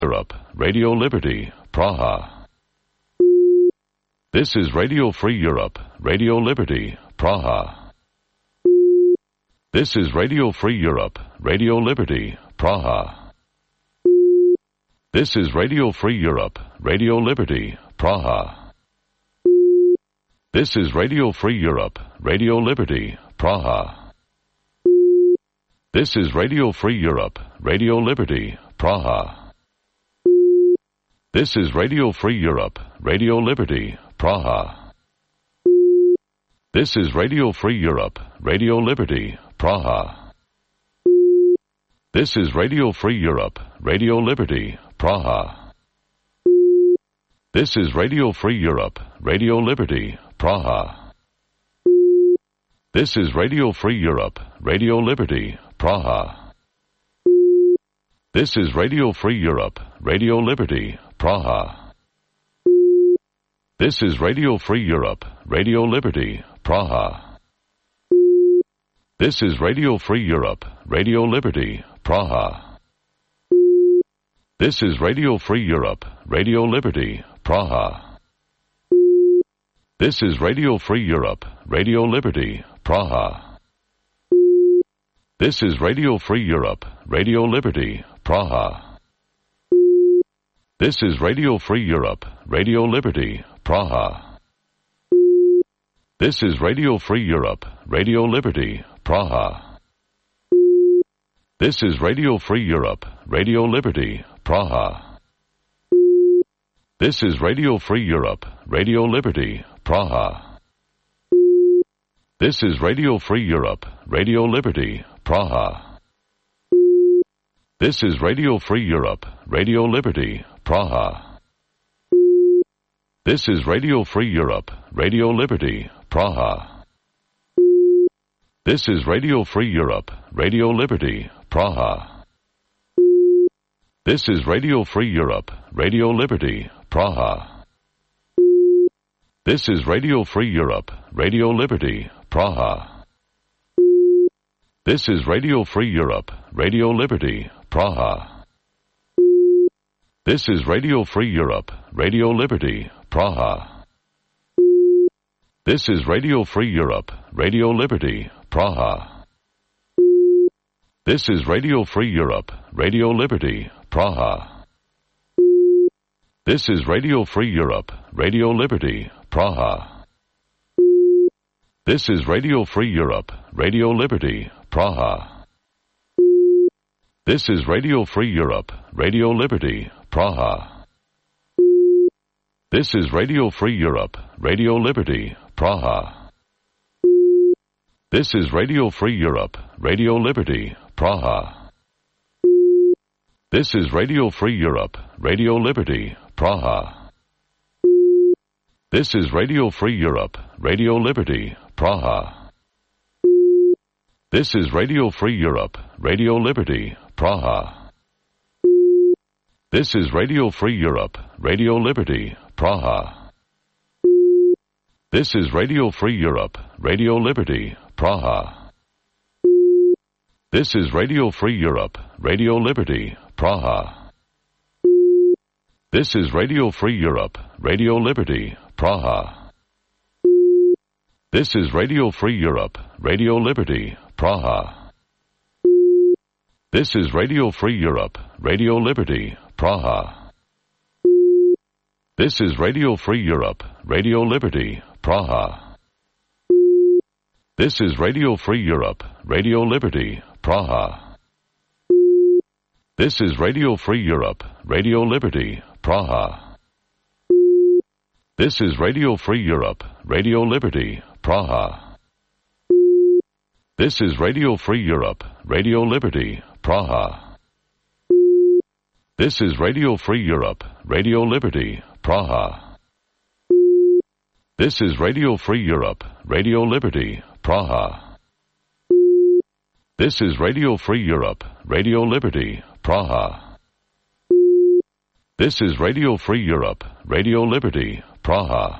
Europe, Radio Liberty, Praha. This is Radio Free Europe, Radio Liberty, Praha. This is Radio Free Europe, Radio Liberty, Praha. This is Radio Free Europe, Radio Liberty, Praha. This is Radio Free Europe, Radio Liberty, Praha. This is Radio Free Europe, Radio Liberty, Praha. This is Radio Free Europe, Radio Liberty, Praha. This is Radio Free Europe, Radio Liberty, Praha. This is Radio Free Europe, Radio Liberty, Praha. This is Radio Free Europe, Radio Liberty, Praha. This is Radio Free Europe, Radio Liberty, Praha. This is Radio Free Europe, Radio Liberty, Praha. This is Radio Free Europe, Radio Liberty, Praha. This is Radio Free Europe, Radio Liberty, Praha. This is Radio Free Europe, Radio Liberty, Praha. This is Radio Free Europe, Radio Liberty, Praha. This is Radio Free Europe, Radio Liberty, Praha. This is Radio Free Europe, Radio Liberty, Praha. This is Radio Free Europe, Radio Liberty, Praha. This is Radio Free Europe, Radio Liberty, Praha. This is Radio Free Europe, Radio Liberty, Praha. This is Radio Free Europe, Radio Liberty, Praha. This is Radio Free Europe, Radio Liberty, Praha. This is Radio Free Europe, Radio Liberty, Praha. This is Radio Free Europe, Radio Liberty, Praha. This is Radio Free Europe, Radio Liberty, Praha. This is Radio Free Europe, Radio Liberty, Praha. This is Radio Free Europe, Radio Liberty, Praha. This is Radio Free Europe, Radio Liberty, Praha. This is Radio Free Europe, Radio Liberty, Praha. This is Radio Free Europe, Radio Liberty, Praha. This is Radio Free Europe, Radio Liberty, Praha. This is Radio Free Europe, Radio Liberty, Praha. This is Radio Free Europe, Radio Liberty, Praha. This is Radio Free Europe, Radio Liberty, Praha. This is Radio Free Europe, Radio Liberty, Praha. This is Radio Free Europe, Radio Liberty, Praha. This is Radio Free Europe, Radio Liberty, Praha. This is Radio Free Europe, Radio Liberty, Praha. This is Radio Free Europe, Radio Liberty, Praha. This is Radio Free Europe, Radio Liberty, Praha. This is Radio Free Europe, Radio Liberty, Praha. This is Radio Free Europe, Radio Liberty, Praha. This is Radio Free Europe, Radio Liberty, Praha. This is Radio Free Europe, Radio Liberty, Praha. This is Radio Free Europe, Radio Liberty, Praha. This is Radio Free Europe, Radio Liberty, Praha. This is Radio Free Europe, Radio Liberty, Praha. This is Radio Free Europe, Radio Liberty, Praha. This is Radio Free Europe, Radio Liberty, Praha. This is Radio Free Europe, Radio Liberty, Praha. This is Radio Free Europe, Radio Liberty, Praha. This is Radio Free Europe, Radio Liberty, Praha. This is Radio Free Europe, Radio Liberty, Praha.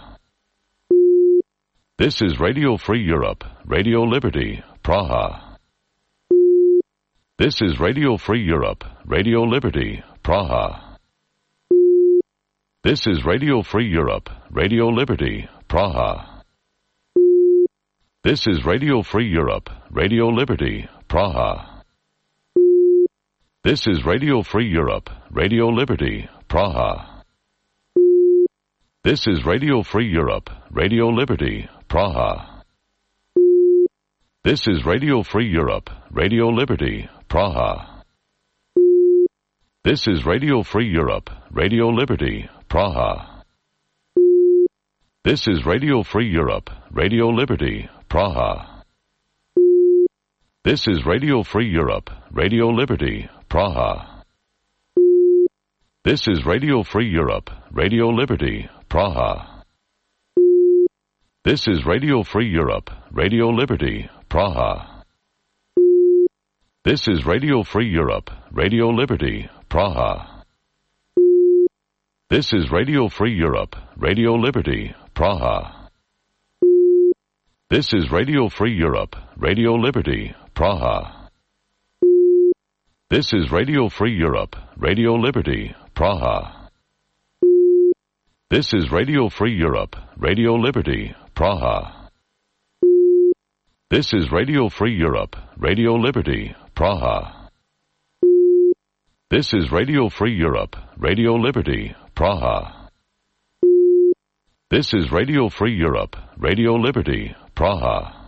This is Radio Free Europe, Radio Liberty, Praha. This is Radio Free Europe, Radio Liberty, Praha. This is Radio Free Europe, Radio Liberty, Praha. This is Radio Free Europe, Radio Liberty, Praha. This is Radio Free Europe, Radio Liberty, Praha. This is Radio Free Europe, Radio Liberty, Praha. This is Radio Free Europe, Radio Liberty, Praha. This is Radio Free Europe, Radio Liberty, Praha. This is Radio Free Europe, Radio Liberty, Praha. This is Radio Free Europe, Radio Liberty, Praha. This is Radio Free Europe, Radio Liberty, Praha. This is Radio Free Europe, Radio Liberty, Praha. This is Radio Free Europe, Radio Liberty, Praha. This is Radio Free Europe, Radio Liberty, Praha. This is Radio Free Europe, Radio Liberty, Praha. This is Radio Free Europe, Radio Liberty, Praha. This is Radio Free Europe, Radio Liberty, Praha. This is Radio Free Europe, Radio Liberty, Praha. This is Radio Free Europe, Radio Liberty, Praha. This is Radio Free Europe, Radio Liberty, Praha.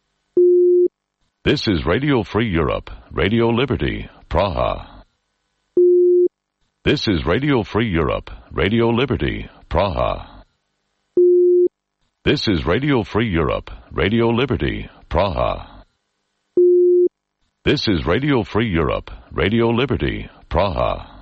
This is Radio Free Europe, Radio Liberty, Praha. This is Radio Free Europe, Radio Liberty, Praha. This is Radio Free Europe, Radio Liberty, Praha. This is Radio Free Europe, Radio Liberty, Praha.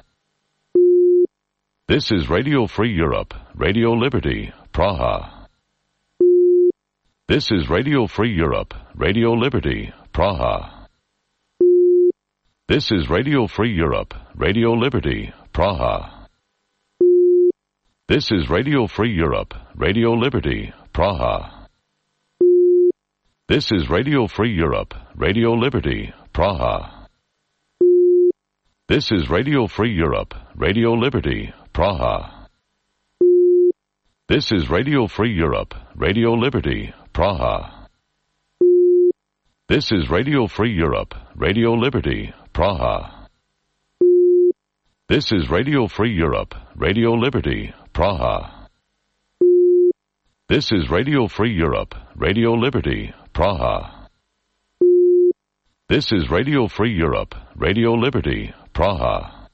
This is Radio Free Europe, Radio Liberty, Praha. This is Radio Free Europe, Radio Liberty, Praha. This is Radio Free Europe, Radio Liberty, Praha. This is Radio Free Europe, Radio Liberty, Praha. This is Radio Free Europe, Radio Liberty, Praha. This is Radio Free Europe, Radio Liberty, Praha. This is Radio Free Europe, Radio Liberty, Praha. This is Radio Free Europe, Radio Liberty, Praha. This is Radio Free Europe, Radio Liberty, Praha. This is Radio Free Europe, Radio Liberty, Praha. This is Radio Free Europe, Radio Liberty, Praha.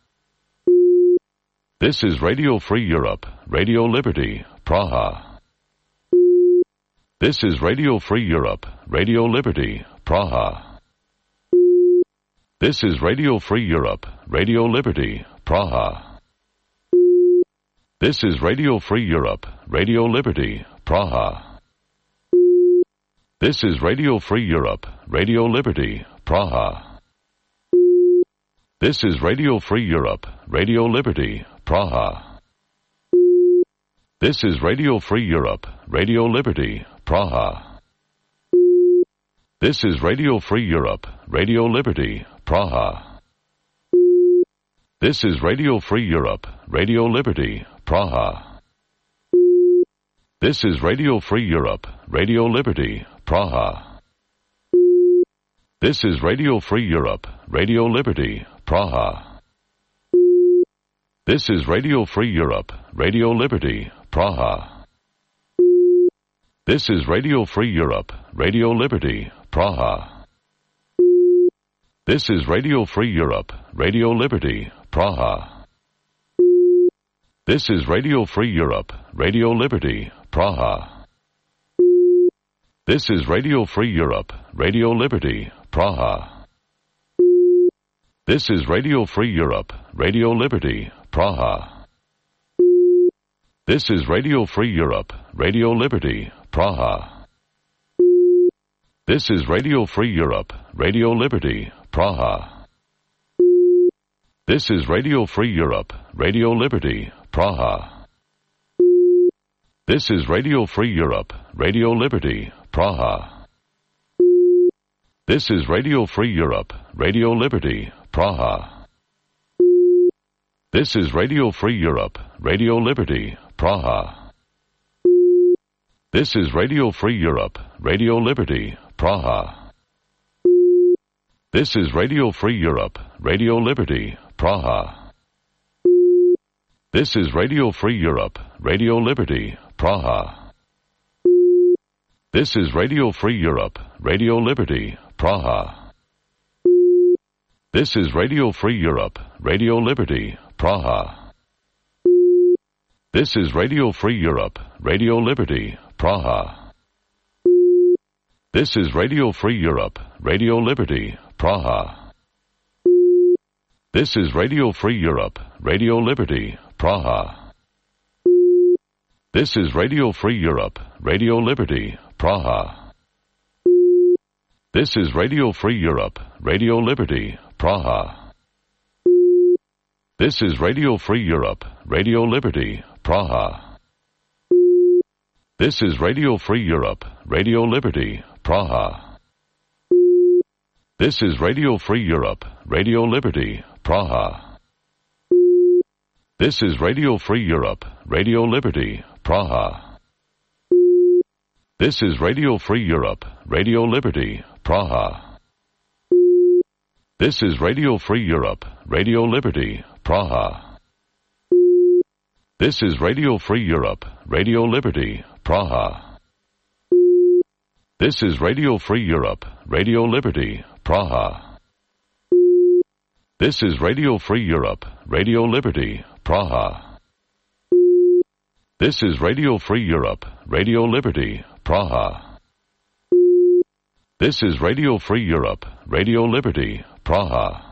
This is Radio Free Europe, Radio Liberty, Praha. This is Radio Free Europe, Radio Liberty, Praha. This is Radio Free Europe, Radio Liberty, Praha. This is Radio Free Europe, Radio Liberty, Praha. This is Radio Free Europe, Radio Liberty, Praha. This is Radio Free Europe, Radio Liberty, Praha. This is Radio Free Europe, Radio Liberty, Praha. This is Radio Free Europe, Radio Liberty, Praha. This is Radio Free Europe, Radio Liberty, Praha. This is Radio Free Europe, Radio Liberty, Praha. This is Radio Free Europe, Radio Liberty, Praha. This is Radio Free Europe, Radio Liberty, Praha. This is Radio Free Europe, Radio Liberty, Praha. This is Radio Free Europe, Radio Liberty, Praha. This is Radio Free Europe, Radio Liberty, Praha. This is Radio Free Europe, Radio Liberty, Praha. This is Radio Free Europe, Radio Liberty, Praha. This is Radio Free Europe, Radio Liberty, Praha. This is Radio Free Europe, Radio Liberty, Praha. This is Radio Free Europe, Radio Liberty, Praha. This is Radio Free Europe, Radio Liberty, Praha. This is Radio Free Europe, Radio Liberty, Praha. This is Radio Free Europe, Radio Liberty, Praha. This is Radio Free Europe, Radio Liberty, Praha. This is Radio Free Europe, Radio Liberty, Praha. This is Radio Free Europe, Radio Liberty, Praha. This is Radio Free Europe, Radio Liberty, Praha. This is Radio Free Europe, Radio Liberty, Praha. This is Radio Free Europe, Radio Liberty, Praha. This is Radio Free Europe, Radio Liberty, Praha. This is Radio Free Europe, Radio Liberty, Praha. This is Radio Free Europe, Radio Liberty, Praha. This is Radio Free Europe, Radio Liberty, Praha. This is Radio Free Europe, Radio Liberty, Praha. This is Radio Free Europe, Radio Liberty, Praha. This is Radio Free Europe, Radio Liberty, Praha. This is Radio Free Europe, Radio Liberty, Praha. This is Radio Free Europe, Radio Liberty, Praha. This is Radio Free Europe, Radio Liberty, Praha. This is Radio Free Europe, Radio Liberty, Praha. This is Radio Free Europe, Radio Liberty, Praha. This is Radio Free Europe, Radio Liberty, Praha. This is Radio Free Europe, Radio Liberty, Praha. This is Radio Free Europe, Radio Liberty, Praha.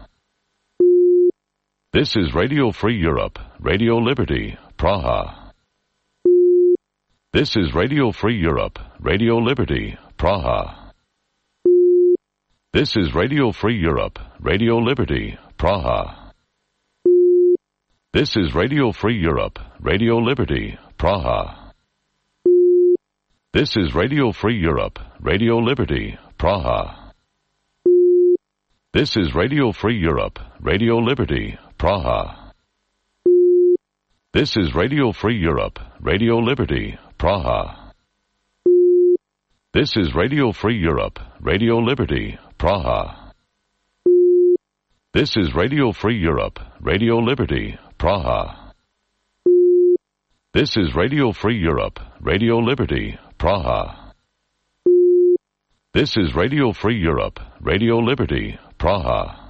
This is Radio Free Europe, Radio Liberty, Praha. This is Radio Free Europe, Radio Liberty, Praha. This is Radio Free Europe, Radio Liberty, Praha. This is Radio Free Europe, Radio Liberty, Praha. This is Radio Free Europe, Radio Liberty, Praha. This is Radio Free Europe, Radio Liberty, Praha. This is Radio Free Europe, Radio Liberty, Praha. This is Radio Free Europe, Radio Liberty, Praha. This is Radio Free Europe, Radio Liberty, Praha. This is Radio Free Europe, Radio Liberty, Praha. This is Radio Free Europe, Radio Liberty, Praha.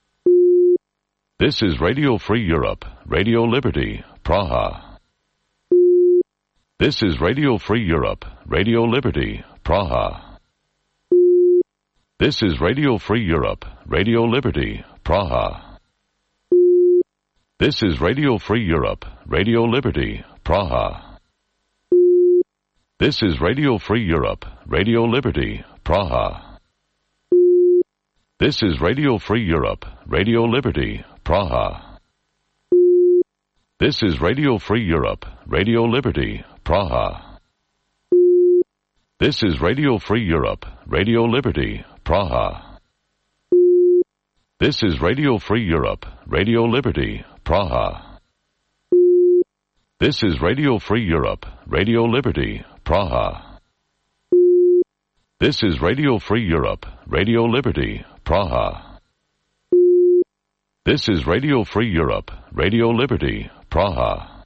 This is Radio Free Europe, Radio Liberty, Praha. This is Radio Free Europe, Radio Liberty, Praha. This is Radio Free Europe, Radio Liberty, Praha. This is Radio Free Europe, Radio Liberty, Praha. This is Radio Free Europe, Radio Liberty, Praha. This is Radio Free Europe, Radio Liberty, Praha. This is Radio Free Europe, Radio Liberty, Praha. This is Radio Free Europe, Radio Liberty, Praha. This is Radio Free Europe, Radio Liberty, Praha. This is Radio Free Europe, Radio Liberty, Praha. This is Radio Free Europe, Radio Liberty, Praha. This is Radio Free Europe, Radio Liberty, Praha.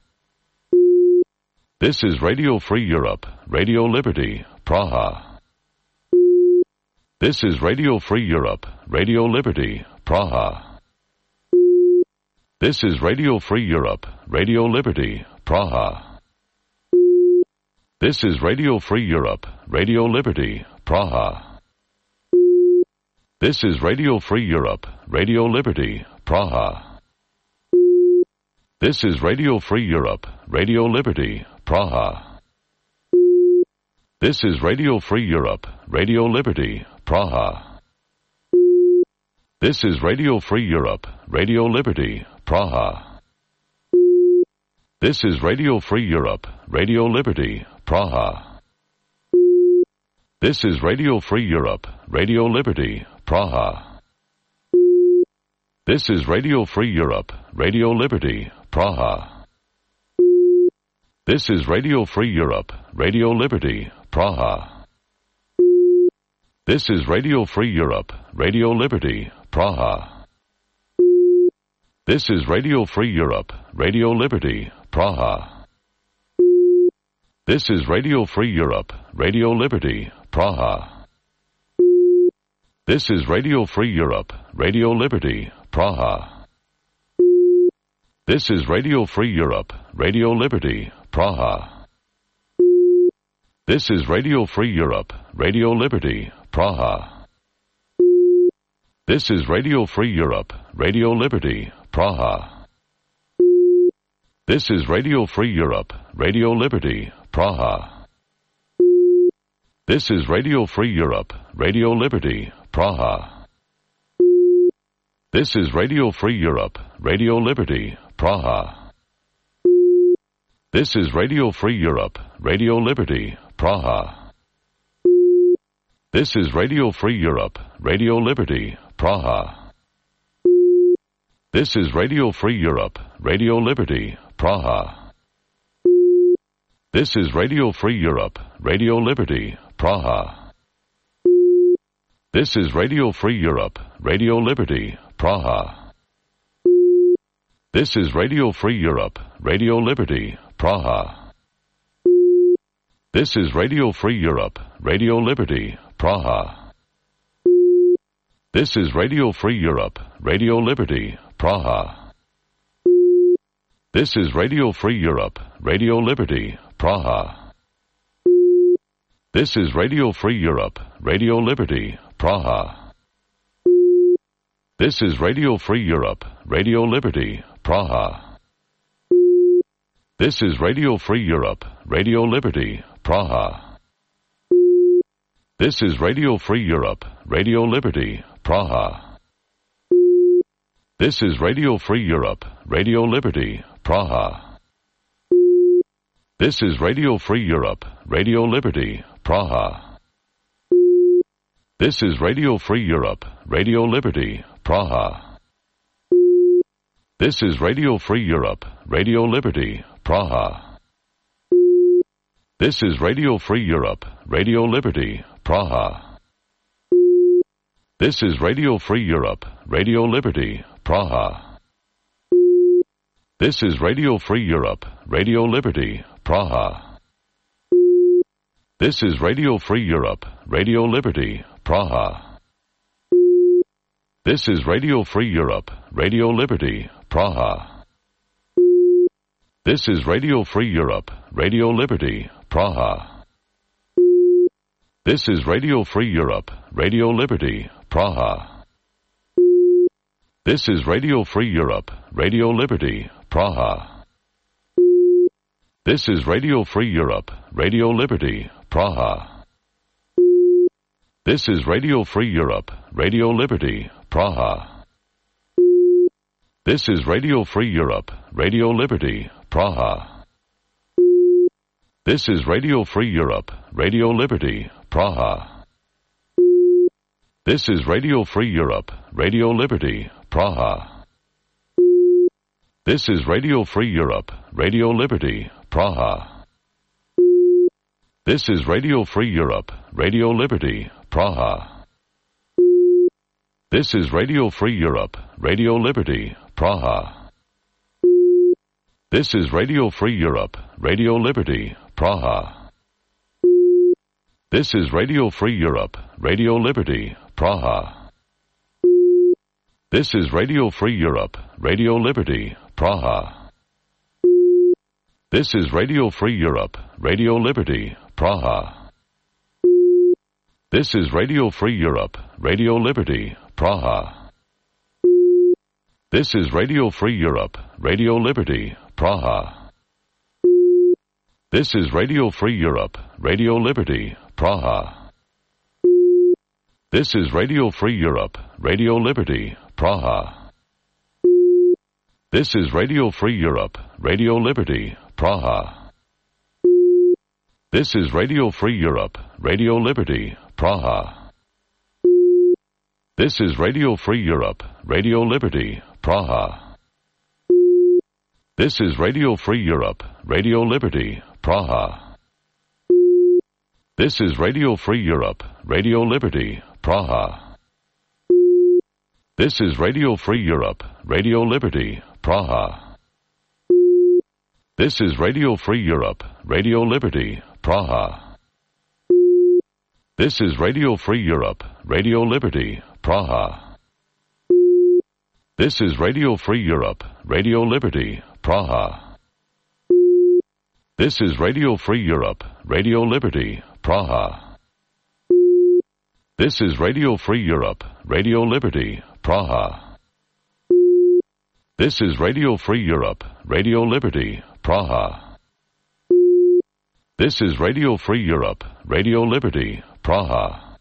This is Radio Free Europe, Radio Liberty, Praha. This is Radio Free Europe, Radio Liberty, Praha. This is Radio Free Europe, Radio Liberty, Praha. This is Radio Free Europe, Radio Liberty, Praha. This is Radio Free Europe, Radio Liberty, Praha. This is Radio Free Europe, Radio Liberty, Praha. This is Radio Free Europe, Radio Liberty, Praha. This is Radio Free Europe, Radio Liberty, Praha. This is Radio Free Europe, Radio Liberty, Praha. This is Radio Free Europe, Radio Liberty, Praha. This is Radio Free Europe, Radio Liberty, Praha. This is Radio Free Europe, Radio Liberty, Praha. This is Radio Free Europe, Radio Liberty, Praha. This is Radio Free Europe, Radio Liberty, Praha. This is Radio Free Europe, Radio Liberty, Praha. This is Radio Free Europe, Radio Liberty, Praha. This is Radio Free Europe, Radio Liberty, Praha. This is Radio Free Europe, Radio Liberty, Praha. This is Radio Free Europe, Radio Liberty, Praha. This is Radio Free Europe, Radio Liberty, Praha. This is Radio Free Europe, Radio Liberty, Praha. This is Radio Free Europe, Radio Liberty, Praha. This is Radio Free Europe, Radio Liberty, Praha. This is Radio Free Europe, Radio Liberty, Praha. This is Radio Free Europe, Radio Liberty, Praha. This is Radio Free Europe, Radio Liberty, Praha. This is Radio Free Europe, Radio Liberty, Praha. This is Radio Free Europe, Radio Liberty, Praha. This is Radio Free Europe, Radio Liberty, Praha. This is Radio Free Europe, Radio Liberty, Praha. This is Radio Free Europe, Radio Liberty, Praha. This is Radio Free Europe, Radio Liberty, Praha. This is Radio Free Europe, Radio Liberty, Praha. This is Radio Free Europe, Radio Liberty, Praha. This is Radio Free Europe, Radio Liberty, Praha. This is Radio Free Europe, Radio Liberty, Praha. This is Radio Free Europe, Radio Liberty, Praha. This is Radio Free Europe, Radio Liberty, Praha. This is Radio Free Europe, Radio Liberty, Praha. This is Radio Free Europe, Radio Liberty, Praha. This is Radio Free Europe, Radio Liberty, Praha. This is Radio Free Europe, Radio Liberty, Praha. This is Radio Free Europe, Radio Liberty, Praha. This is Radio Free Europe, Radio Liberty, Praha. This is Radio Free Europe, Radio Liberty, Praha. This is Radio Free Europe, Radio Liberty, Praha. This is Radio Free Europe, Radio Liberty, Praha. This is Radio Free Europe, Radio Liberty, Praha. This is Radio Free Europe, Radio Liberty, Praha. This is Radio Free Europe, Radio Liberty, Praha. This is Radio Free Europe, Radio Liberty, Praha. This is Radio Free Europe, Radio Liberty, Praha. This is Radio Free Europe, Radio Liberty, Praha. This is Radio Free Europe, Radio Liberty, Praha. This is Radio Free Europe, Radio Liberty, Praha. This is Radio Free Europe, Radio Liberty, Praha. This is Radio Free Europe, Radio Liberty, Praha. This is Radio Free Europe, Radio Liberty, Praha. This is Radio Free Europe, Radio Liberty, Praha. This is Radio Free Europe, Radio Liberty, Praha. This is Radio Free Europe, Radio Liberty, Praha. This is Radio Free Europe, Radio Liberty, Praha. This is Radio Free Europe, Radio Liberty, Praha. This is Radio Free Europe, Radio Liberty, Praha. This is Radio Free Europe, Radio Liberty, Praha. This is Radio Free Europe, Radio Liberty, Praha. This is Radio Free Europe, Radio Liberty, Praha. This is Radio Free Europe, Radio Liberty, Praha. This is Radio Free Europe, Radio Liberty, Praha. This is Radio Free Europe, Radio Liberty, Praha. This is Radio Free Europe, Radio Liberty, Praha. This is Radio Free Europe, Radio Liberty, Praha. This is Radio Free Europe, Radio Liberty, Praha. This is Radio Free Europe, Radio Liberty, Praha. This is Radio Free Europe, Radio Liberty, Praha. This is Radio Free Europe, Radio Liberty, Praha.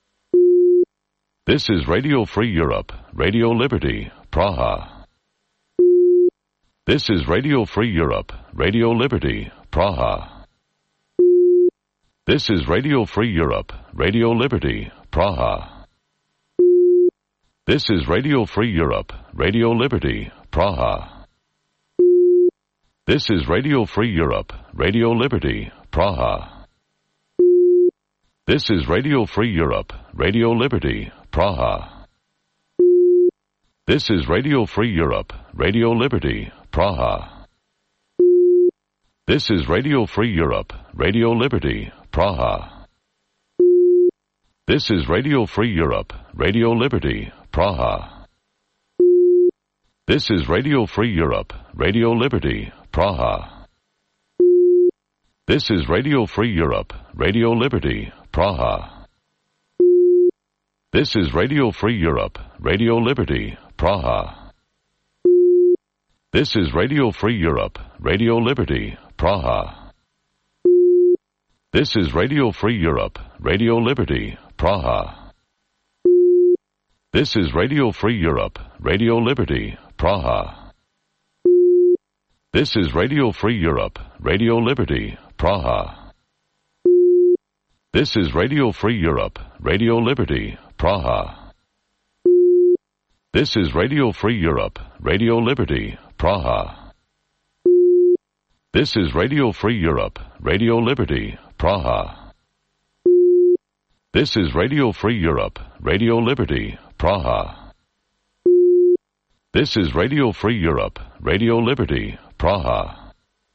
This is Radio Free Europe, Radio Liberty, Praha. This is Radio Free Europe, Radio Liberty, Praha. This is Radio Free Europe, Radio Liberty, Praha. This is Radio Free Europe, Radio Liberty, Praha. This is Radio Free Europe, Radio Liberty, Praha. This is Radio Free Europe, Radio Liberty, Praha. This is Radio Free Europe, Radio Liberty, Praha. This is Radio Free Europe, Radio Liberty, Praha. This is Radio Free Europe, Radio Liberty, Praha. This is Radio Free Europe, Radio Liberty, Praha. This is Radio Free Europe, Radio Liberty, Praha. This is Radio Free Europe, Radio Liberty, Praha. This is Radio Free Europe, Radio Liberty, Praha. This is Radio Free Europe, Radio Liberty, Praha. This is Radio Free Europe, Radio Liberty, Praha. This is Radio Free Europe, Radio Liberty, Praha. This is Radio Free Europe, Radio Liberty, Praha. This is Radio Free Europe, Radio Liberty, Praha. This is Radio Free Europe, Radio Liberty, Praha. This is Radio Free Europe, Radio Liberty, Praha. This is Radio Free Europe, Radio Liberty, Praha.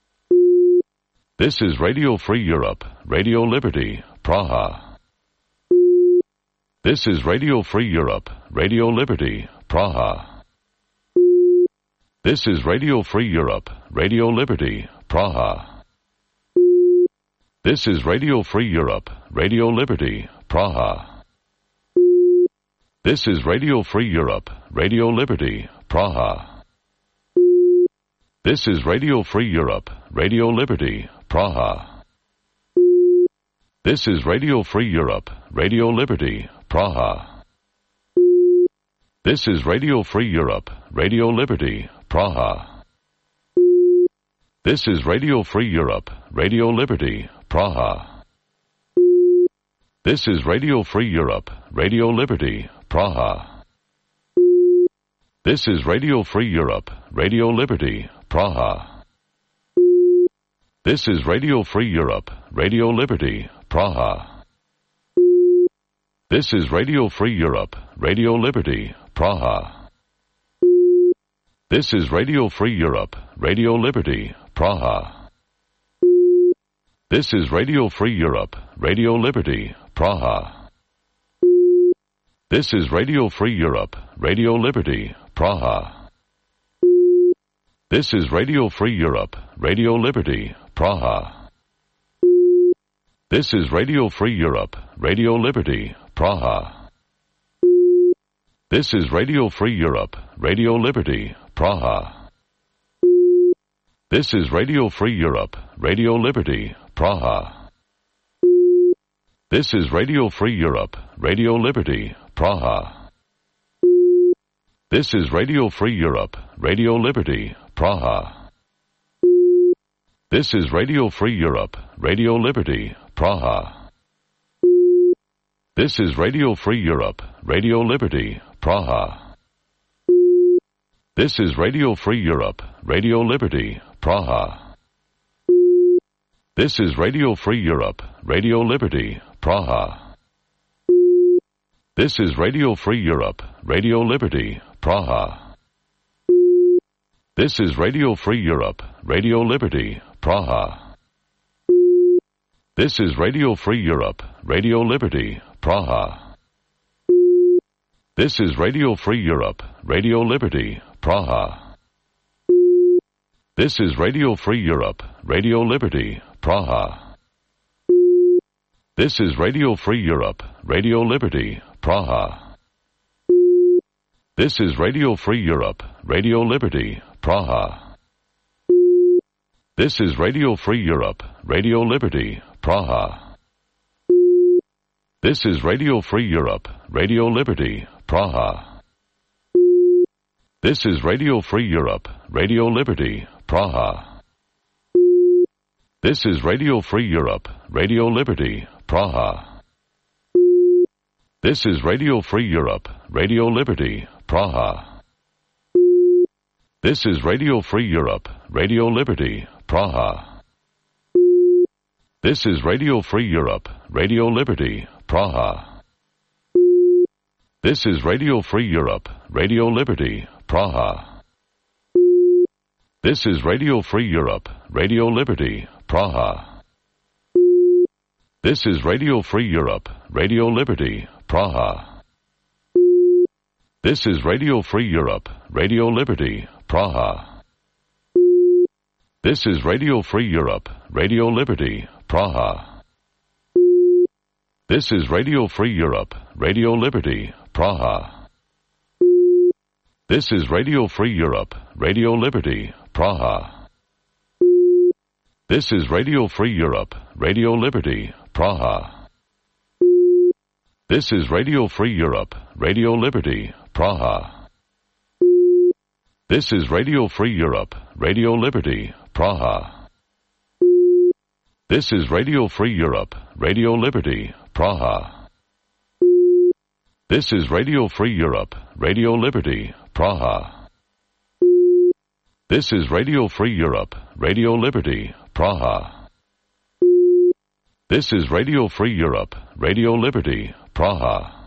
This is Radio Free Europe, Radio Liberty, Praha. This is Radio Free Europe, Radio Liberty, Praha. This is Radio Free Europe, Radio Liberty, Praha. This is Radio Free Europe, Radio Liberty, Praha. This is Radio Free Europe, Radio Liberty, Praha. This is Radio Free Europe, Radio Liberty, Praha. This is Radio Free Europe, Radio Liberty, Praha. This is Radio Free Europe, Radio Liberty, Praha. This is Radio Free Europe, Radio Liberty, Praha. This is Radio Free Europe, Radio Liberty, Praha. This is Radio Free Europe, Radio Liberty, Praha. This is Radio Free Europe, Radio Liberty, Praha. This is Radio Free Europe, Radio Liberty, Praha. This is Radio Free Europe, Radio Liberty, Praha. This is Radio Free Europe, Radio Liberty, Praha. This is Radio Free Europe, Radio Liberty, Praha. This is Radio Free Europe, Radio Liberty, Praha. This is Radio Free Europe, Radio Liberty, Praha. This is Radio Free Europe, Radio Liberty, Praha. This is Radio Free Europe, Radio Liberty, Praha. This is Radio Free Europe, Radio Liberty, Praha. This is Radio Free Europe, Radio Liberty, Praha. This is Radio Free Europe, Radio Liberty, Praha. This is Radio Free Europe, Radio Liberty, Praha. This is Radio Free Europe, Radio Liberty, Praha. This is Radio Free Europe, Radio Liberty, Praha. This is Radio Free Europe, Radio Liberty, Praha. This is Radio Free Europe, Radio Liberty, Praha. This is Radio Free Europe, Radio Liberty, Praha. This is Radio Free Europe, Radio Liberty, Praha. This is Radio Free Europe, Radio Liberty, Praha. This is Radio Free Europe, Radio Liberty, Praha. This is Radio Free Europe, Radio Liberty, Praha. This is Radio Free Europe, Radio Liberty, Praha. This is Radio Free Europe, Radio Liberty, Praha. This is Radio Free Europe, Radio Liberty, Praha. This is Radio Free Europe, Radio Liberty, Praha. This is Radio Free Europe, Radio Liberty, Praha. This is Radio Free Europe, Radio Liberty, Praha. This is Radio Free Europe, Radio Liberty, Praha. This is Radio Free Europe, Radio Liberty, Praha. This is Radio Free Europe, Radio Liberty, Praha. This is Radio Free Europe, Radio Liberty, Praha. This is Radio Free Europe, Radio Liberty, Praha. This is Radio Free Europe, Radio Liberty, Praha. This is Radio Free Europe, Radio Liberty, Praha. This is Radio Free Europe, Radio Liberty, Praha. This is Radio Free Europe, Radio Liberty, Praha. This is Radio Free Europe, Radio Liberty, Praha. This is Radio Free Europe, Radio Liberty, Praha. This is Radio Free Europe, Radio Liberty, Praha. This is Radio Free Europe, Radio Liberty, Praha. This is Radio Free Europe, Radio Liberty, Praha. This is Radio Free Europe, Radio Liberty, Praha.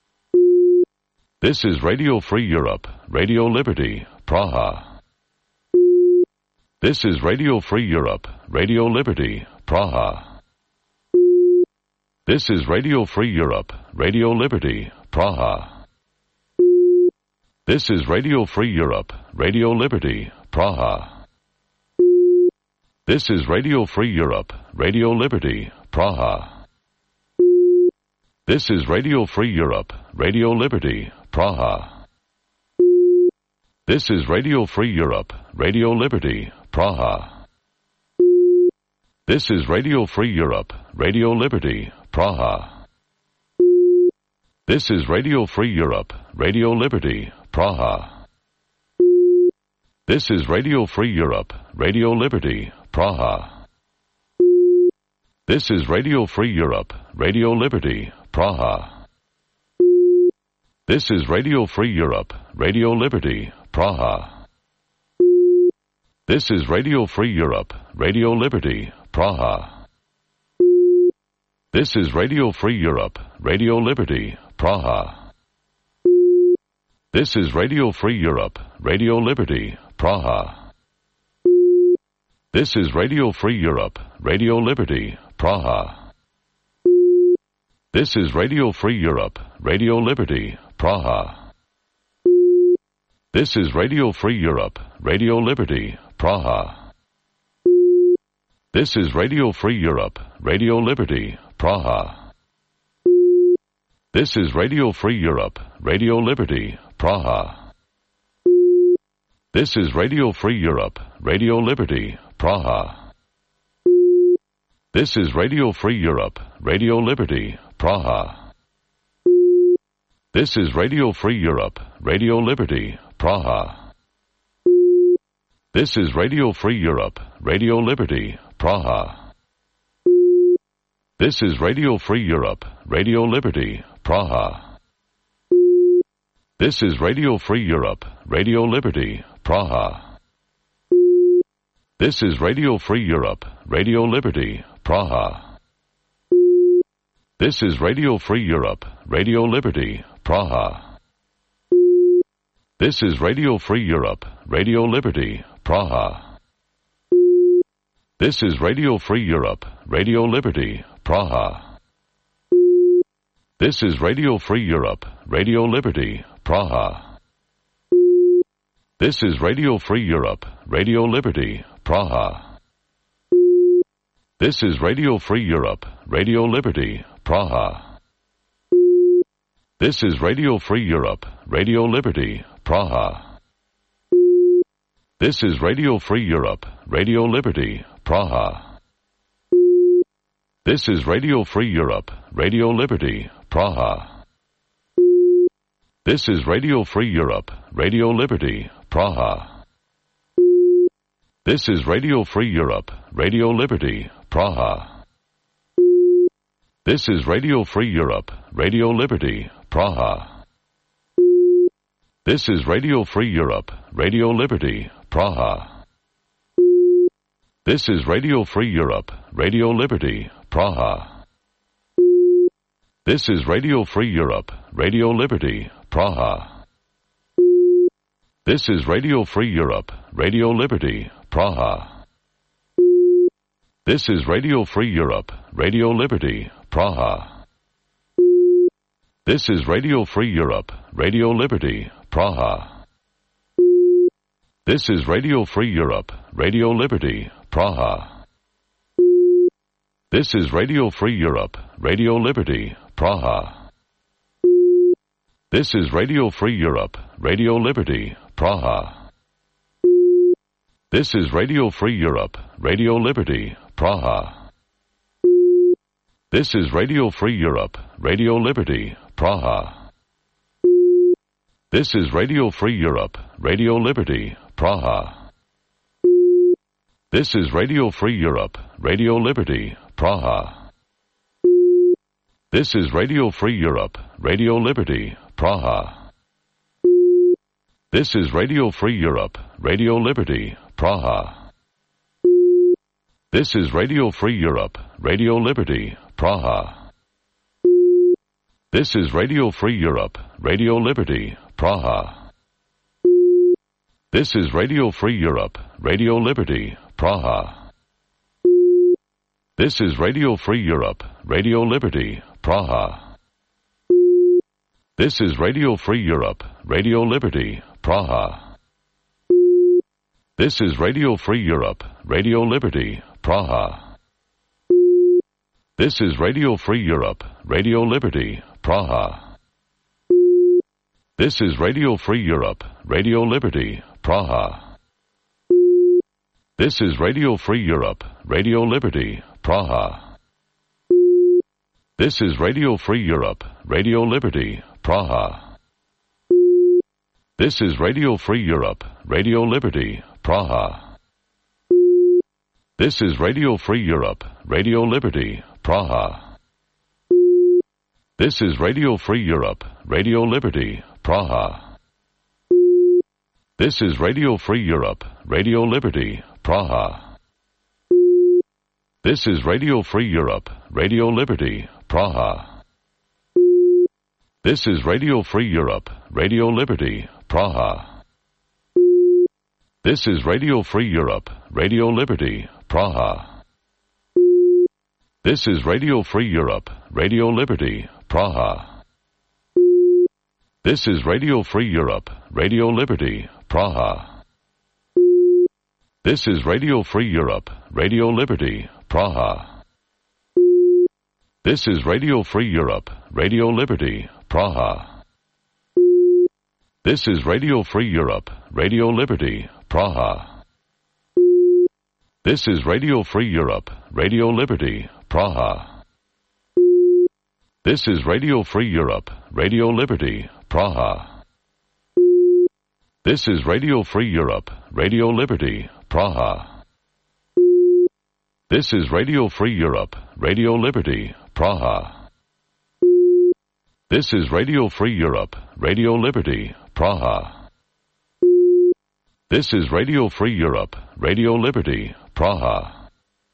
This is Radio Free Europe, Radio Liberty, Praha. This is Radio Free Europe, Radio Liberty, Praha. This is Radio Free Europe, Radio Liberty, Praha. This is Radio Free Europe, Radio Liberty, Praha. This is Radio Free Europe, Radio Liberty, Praha. This is Radio Free Europe, Radio Liberty, Praha. This is Radio Free Europe, Radio Liberty, Praha. This is Radio Free Europe, Radio Liberty, Praha. This is Radio Free Europe, Radio Liberty, Praha. This is Radio Free Europe, Radio Liberty, Praha. This is Radio Free Europe, Radio Liberty, Praha. This is Radio Free Europe, Radio Liberty, Praha. This is Radio Free Europe, Radio Liberty, Praha. This is Radio Free Europe, Radio Liberty, Praha. This is Radio Free Europe, Radio Liberty, Praha. This is Radio Free Europe, Radio Liberty, Praha. This is Radio Free Europe, Radio Liberty, Praha. This is Radio Free Europe, Radio Liberty, Praha. This is Radio Free Europe, Radio Liberty, Praha. This is Radio Free Europe, Radio Liberty, Praha. This is Radio Free Europe, Radio Liberty, Praha. This is Radio Free Europe, Radio Liberty, Praha. This is Radio Free Europe, Radio Liberty, Praha. This is Radio Free Europe, Radio Liberty, Praha. This is Radio Free Europe, Radio Liberty, Praha. This is Radio Free Europe, Radio Liberty, Praha. This is Radio Free Europe, Radio Liberty, Praha. This is Radio Free Europe, Radio Liberty, Praha. This is Radio Free Europe, Radio Liberty, Praha. This is Radio Free Europe, Radio Liberty, Praha. This is Radio Free Europe, Radio Liberty, Praha. This is Radio Free Europe, Radio Liberty, Praha. This is Radio Free Europe, Radio Liberty, Praha. This is Radio Free Europe, Radio Liberty, Praha. This is Radio Free Europe, Radio Liberty, Praha. This is Radio Free Europe, Radio Liberty, Praha. This is Radio Free Europe, Radio Liberty, Praha. This is Radio Free Europe, Radio Liberty, Praha. This is Radio Free Europe, Radio Liberty, Praha. This is Radio Free Europe, Radio Liberty, Praha. This is Radio Free Europe, Radio Liberty, Praha. This is Radio Free Europe, Radio Liberty, Praha. This is Radio Free Europe, Radio Liberty, Praha. This is Radio Free Europe, Radio Liberty, Praha. This is Radio Free Europe, Radio Liberty, Praha. This is Radio Free Europe, Radio Liberty, Praha. This is Radio Free Europe, Radio Liberty, Praha. This is Radio Free Europe, Radio Liberty, Praha. This is Radio Free Europe, Radio Liberty, Praha. This is Radio Free Europe, Radio Liberty, Praha. This is Radio Free Europe, Radio Liberty, Praha. This is Radio Free Europe, Radio Liberty, Praha. This is Radio Free Europe, Radio Liberty, Praha. This is Radio Free Europe, Radio Liberty, Praha. This is Radio Free Europe, Radio Liberty, Praha. This is Radio Free Europe, Radio Liberty, Praha. This is Radio Free Europe, Radio Liberty, Praha. This is Radio Free Europe, Radio Liberty, Praha. This is Radio Free Europe, Radio Liberty, Praha. This is Radio Free Europe, Radio Liberty, Praha. This is Radio Free Europe, Radio Liberty, Praha. This is Radio Free Europe, Radio Liberty, Praha. This is Radio Free Europe, Radio Liberty, Praha. This is Radio Free Europe, Radio Liberty, Praha. This is Radio Free Europe, Radio Liberty, Praha. This is Radio Free Europe, Radio Liberty, Praha. This is Radio Free Europe, Radio Liberty, Praha. This is Radio Free Europe, Radio Liberty, Praha. This is Radio Free Europe, Radio Liberty, Praha. This is Radio Free Europe, Radio Liberty, Praha. This is Radio Free Europe, Radio Liberty, Praha. This is Radio Free Europe, Radio Liberty, Praha. This is Radio Free Europe, Radio Liberty, Praha. This is Radio Free Europe, Radio Liberty, Praha. This is Radio Free Europe, Radio Liberty, Praha. This is Radio Free Europe, Radio Liberty, Praha. This is Radio Free Europe, Radio Liberty, Praha. This is Radio Free Europe, Radio Liberty, Praha. This is Radio Free Europe, Radio Liberty, Praha. This is Radio Free Europe, Radio Liberty, Praha. This is Radio Free Europe, Radio Liberty, Praha. This is Radio Free Europe, Radio Liberty, Praha.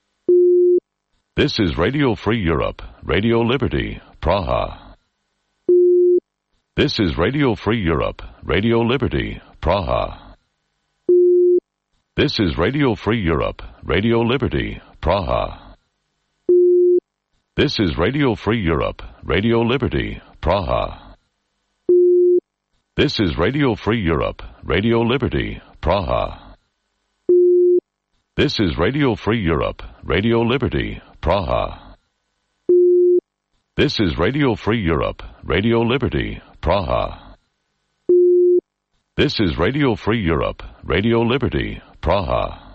This is Radio Free Europe, Radio Liberty, Praha. This is Radio Free Europe, Radio Liberty, Praha. This is Radio Free Europe, Radio Liberty, Praha. This is Radio Free Europe, Radio Liberty, Praha. This is Radio Free Europe, Radio Liberty, Praha. This is Radio Free Europe, Radio Liberty, Praha. This is Radio Free Europe, Radio Liberty, Praha. This is Radio Free Europe, Radio Liberty, Praha.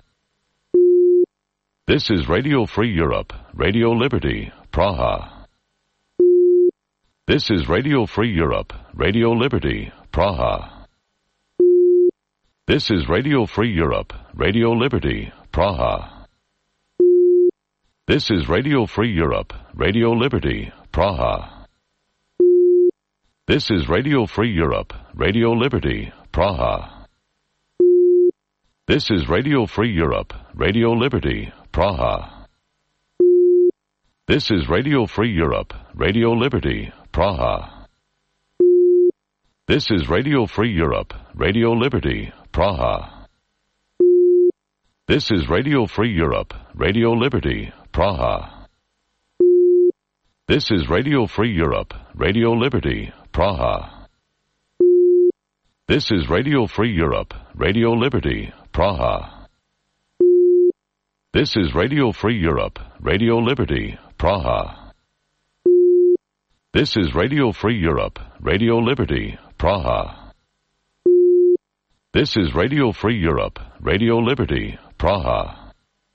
This is Radio Free Europe, Radio Liberty, Praha. This is Radio Free Europe, Radio Liberty, Praha. This is Radio Free Europe, Radio Liberty, Praha. This is Radio Free Europe, Radio Liberty, Praha. This is Radio Free Europe, Radio Liberty, Praha. This is Radio Free Europe, Radio Liberty, Praha. This is Radio Free Europe, Radio Liberty, Praha. This is Radio Free Europe, Radio Liberty, Praha. This is Radio Free Europe, Radio Liberty, Praha. This is Radio Free Europe, Radio Liberty, Praha. This is Radio Free Europe, Radio Liberty, Praha. This is Radio Free Europe, Radio Liberty, Praha. This is Radio Free Europe, Radio Liberty, Praha. This is Radio Free Europe, Radio Liberty, Praha.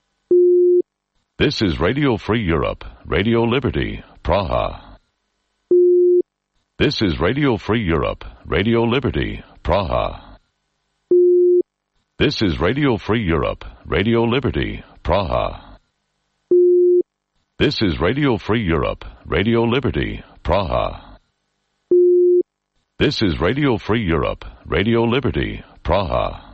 This is Radio Free Europe, Radio Liberty, Praha. This is Radio Free Europe, Radio Liberty, Praha. This is Radio Free Europe, Radio Liberty, Praha. This is Radio Free Europe, Radio Liberty, Praha. This is Radio Free Europe, Radio Liberty, Praha.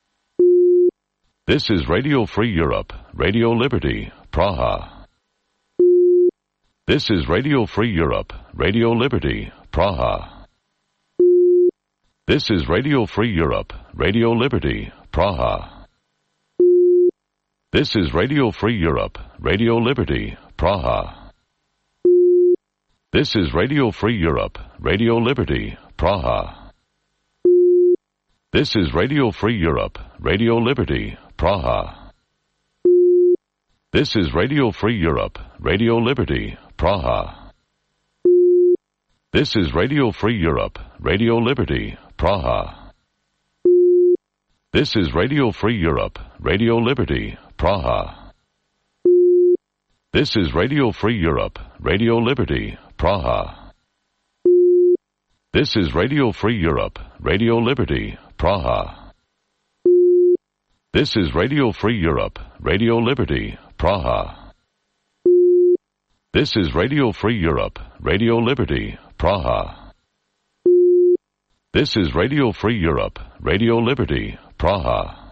This is Radio Free Europe, Radio Liberty, Praha. This is Radio Free Europe, Radio Liberty, Praha. This is Radio Free Europe, Radio Liberty, Praha. This is Radio Free Europe, Radio Liberty, Praha. This is Radio Free Europe, Radio Liberty, Praha. This is Radio Free Europe, Radio Liberty, Praha. This is Radio Free Europe, Radio Liberty, Praha. This is Radio Free Europe, Radio Liberty, Praha. This is Radio Free Europe, Radio Liberty, Praha. This is Radio Free Europe, Radio Liberty, Praha. This is Radio Free Europe, Radio Liberty, Praha. This is Radio Free Europe, Radio Liberty, Praha. This is Radio Free Europe, Radio Liberty, Praha. This is Radio Free Europe, Radio Liberty, Praha.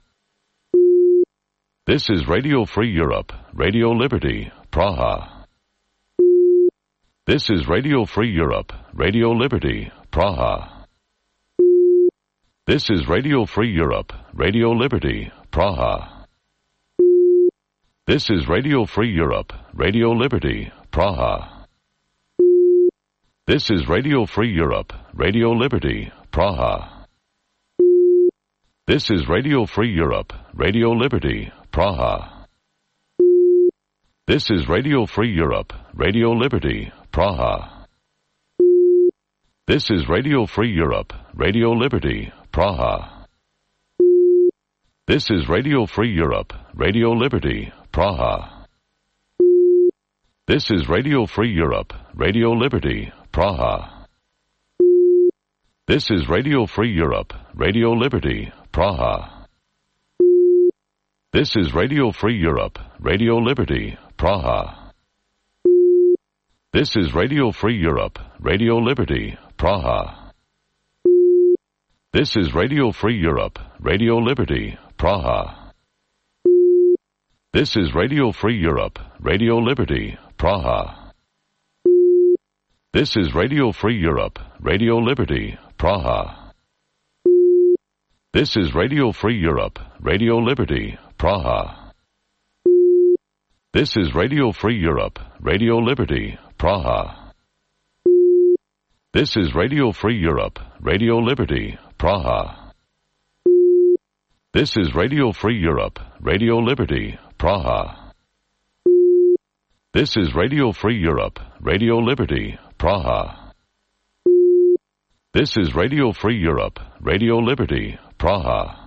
This is Radio Free Europe, Radio Liberty, Praha. This is Radio Free Europe, Radio Liberty, Praha. This is Radio Free Europe, Radio Liberty, Praha. This is Radio Free Europe, Radio Liberty, Praha. This is Radio Free Europe, Radio Liberty, Praha. This is Radio Free Europe, Radio Liberty, Praha. This is Radio Free Europe, Radio Liberty, Praha. This is Radio Free Europe, Radio Liberty, Praha. This is Radio Free Europe, Radio Liberty, Praha. This is Radio Free Europe, Radio Liberty, Praha. This is Radio Free Europe, Radio Liberty, Praha. This is Radio Free Europe, Radio Liberty, Praha. This is Radio Free Europe, Radio Liberty, Praha. This is Radio Free Europe, Radio Liberty, Praha. This is Radio Free Europe, Radio Liberty, Praha. This is Radio Free Europe, Radio Liberty, Praha. This is Radio Free Europe, Radio Liberty, Praha. This is Radio Free Europe, Radio Liberty, Praha. This is Radio Free Europe, Radio Liberty, Praha. This is Radio Free Europe, Radio Liberty, Praha. This is Radio Free Europe, Radio Liberty, Praha. This is Radio Free Europe, Radio Liberty, Praha.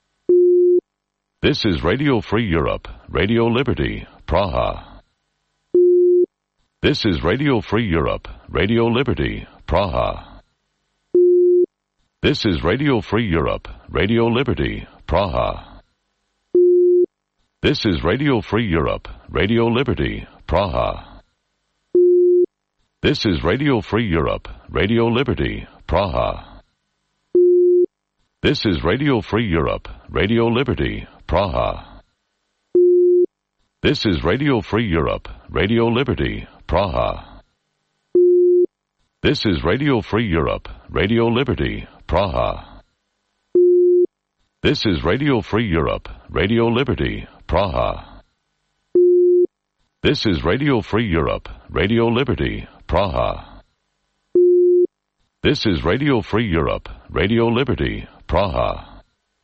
This is Radio Free Europe, Radio Liberty, Praha. This is Radio Free Europe, Radio Liberty, Praha. This is Radio Free Europe, Radio Liberty, Praha. This is Radio Free Europe, Radio Liberty, Praha. This is Radio Free Europe, Radio Liberty, Praha. This is Radio Free Europe, Radio Liberty, Praha. This is Radio Free Europe, Radio Liberty, Praha. This is Radio Free Europe, Radio Liberty, Praha. This is Radio Free Europe, Radio Liberty, Praha. This is Radio Free Europe, Radio Liberty, Praha. This is Radio Free Europe, Radio Liberty, Praha.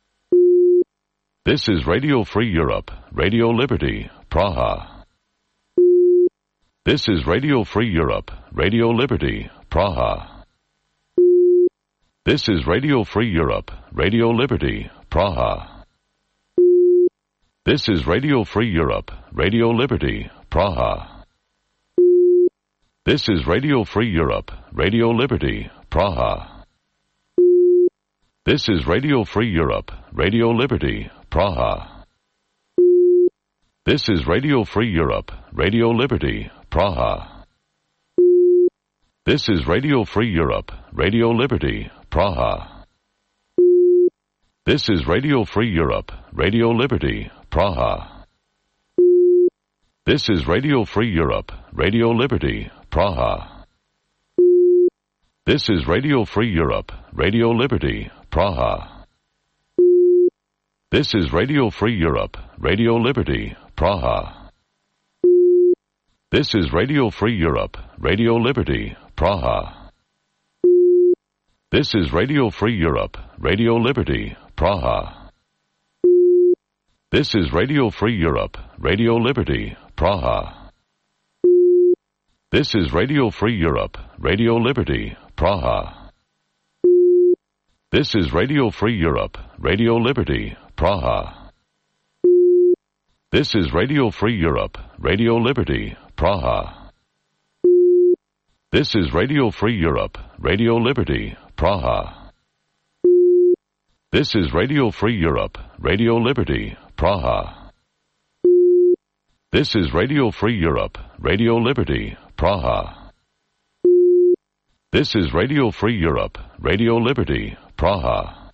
This is Radio Free Europe, Radio Liberty, Praha. This is Radio Free Europe, Radio Liberty, Praha. This is Radio Free Europe, Radio Liberty, Praha. This is Radio Free Europe, Radio Liberty, Praha. This is Radio Free Europe, Radio Liberty, Praha. This is Radio Free Europe, Radio Liberty, Praha. This is Radio Free Europe, Radio Liberty, Praha. This is Radio Free Europe, Radio Liberty, Praha. This is Radio Free Europe, Radio Liberty, Praha. This is Radio Free Europe, Radio Liberty, Praha. This is Radio Free Europe, Radio Liberty, Praha. This is Radio Free Europe, Radio Liberty, Praha. This is Radio Free Europe, Radio Liberty, Praha. This is Radio Free Europe, Radio Liberty, Praha. This is Radio Free Europe, Radio Liberty, Praha. This is Radio Free Europe, Radio Liberty, Praha. This is Radio Free Europe, Radio Liberty, Praha. This is Radio Free Europe, Radio Liberty, Praha. This is Radio Free Europe, Radio Liberty, Praha. This is Radio Free Europe, Radio Liberty, Praha. This is Radio Free Europe, Radio Liberty, Praha. This is Radio Free Europe, Radio Liberty, Praha.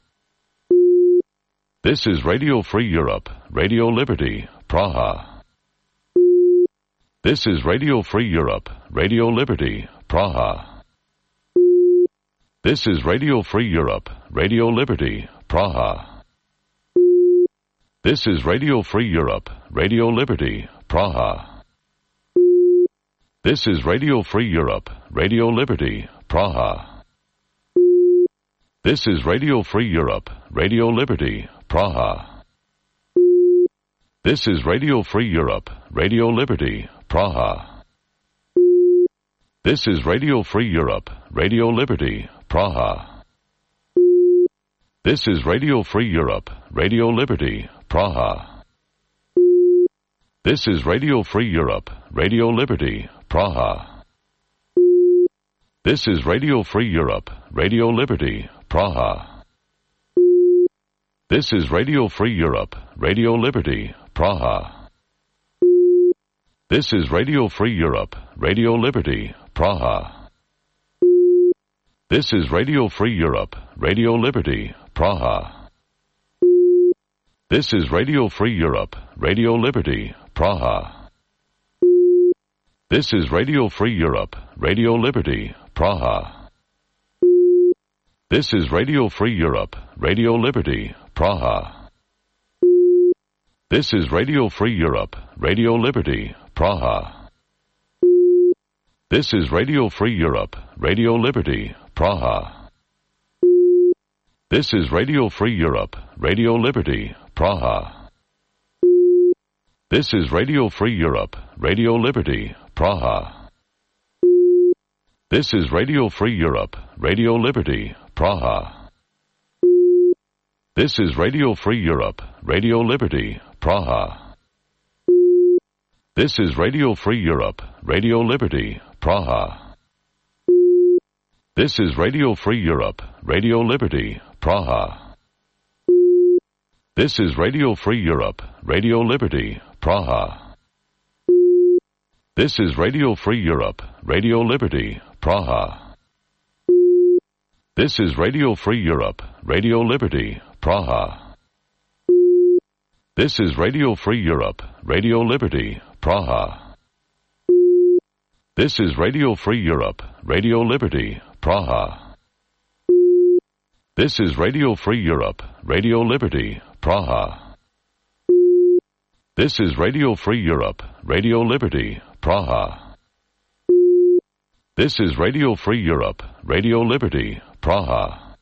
This is Radio Free Europe, Radio Liberty, Praha. This is Radio Free Europe, Radio Liberty, Praha. This is Radio Free Europe, Radio Liberty, Praha. This is Radio Free Europe, Radio Liberty, Praha. This is Radio Free Europe, Radio Liberty, Praha. This is Radio Free Europe, Radio Liberty, Praha. This is Radio Free Europe, Radio Liberty, Praha. This is Radio Free Europe, Radio Liberty, Praha. This is Radio Free Europe, Radio Liberty, Praha. This is Radio Free Europe, Radio Liberty, Praha. This is Radio Free Europe, Radio Liberty, Praha. This is Radio Free Europe, Radio Liberty, Praha. This is Radio Free Europe, Radio Liberty, Praha. This is Radio Free Europe, Radio Liberty, Praha. This is Radio Free Europe, Radio Liberty, Praha. This is Radio Free Europe, Radio Liberty, Praha. This is Radio Free Europe, Radio Liberty, Praha. This is Radio Free Europe, Radio Liberty, Praha. This is Radio Free Europe, Radio Liberty, Praha. This is Radio Free Europe, Radio Liberty, Praha. This is Radio Free Europe, Radio Liberty, Praha. This is Radio Free Europe, Radio Liberty, Praha. This is Radio Free Europe, Radio Liberty, Praha. This is Radio Free Europe, Radio Liberty, Praha. This is Radio Free Europe, Radio Liberty, Praha. This is Radio Free Europe, Radio Liberty, Praha. This is Radio Free Europe, Radio Liberty, Praha. This is Radio Free Europe, Radio Liberty, Praha. This is Radio Free Europe, Radio Liberty, Praha. This is Radio Free Europe, Radio Liberty, Praha. This is Radio Free Europe, Radio Liberty, Praha. This is Radio Free Europe, Radio Liberty, Praha. This is Radio Free Europe, Radio Liberty, Praha.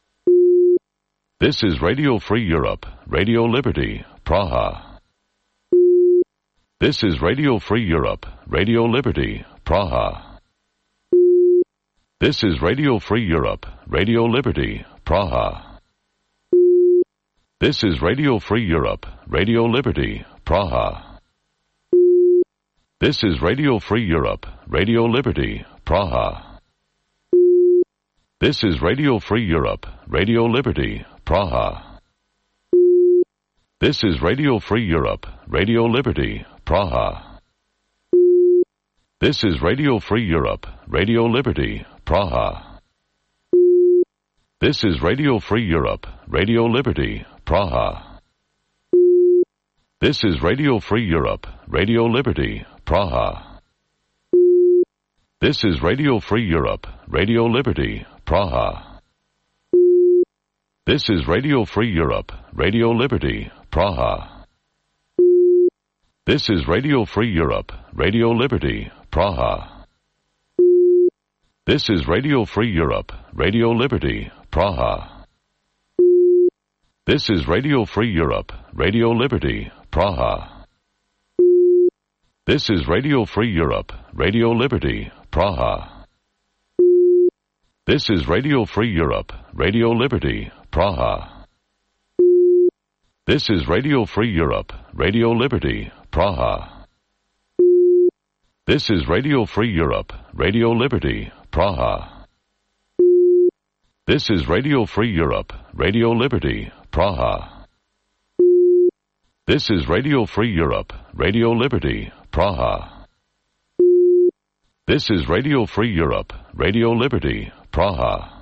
This is Radio Free Europe, Radio Liberty, Praha. This is Radio Free Europe, Radio Liberty, Praha. This is Radio Free Europe, Radio Liberty, Praha. This is Radio Free Europe, Radio Liberty, Praha. This is Radio Free Europe, Radio Liberty, Praha. This is Radio Free Europe, Radio Liberty, Praha. This is Radio Free Europe, Radio Liberty, Praha. This is Radio Free Europe, Radio Liberty, Praha. This is Radio Free Europe, Radio Liberty, Praha. This is Radio Free Europe, Radio Liberty, Praha. This is Radio Free Europe, Radio Liberty, Praha. This is Radio Free Europe, Radio Liberty, Praha. This is Radio Free Europe, Radio Liberty, Praha. This is Radio Free Europe, Radio Liberty, Praha. This is Radio Free Europe, Radio Liberty, Praha. This is Radio Free Europe, Radio Liberty, Praha. This is Radio Free Europe, Radio Liberty, Praha. This is Radio Free Europe, Radio Liberty, Praha. This is Radio Free Europe, Radio Liberty, Praha. This is Radio Free Europe, Radio Liberty, Praha. This is Radio Free Europe, Radio Liberty, Praha. This is Radio Free Europe, Radio Liberty, Praha.